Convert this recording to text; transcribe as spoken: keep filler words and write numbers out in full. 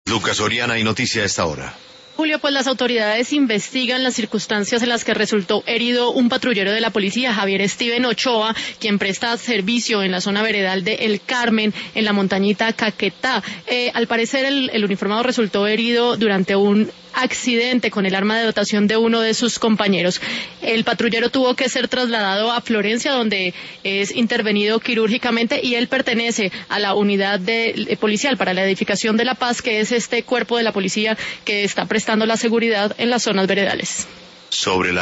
Lucas Oriana y Noticia a esta hora. Julio, pues las autoridades investigan las circunstancias en las que resultó herido un patrullero de la policía, Javier Steven Ochoa, quien presta servicio en la zona veredal de El Carmen, en la montañita Caquetá. Eh, al parecer el, el uniformado resultó herido durante un accidente con el arma de dotación de uno de sus compañeros. El patrullero tuvo que ser trasladado a Florencia, donde es intervenido quirúrgicamente, y él pertenece a la unidad de, de policial para la edificación de la paz, que es este cuerpo de la policía que está prestando la seguridad en las zonas veredales. Sobre la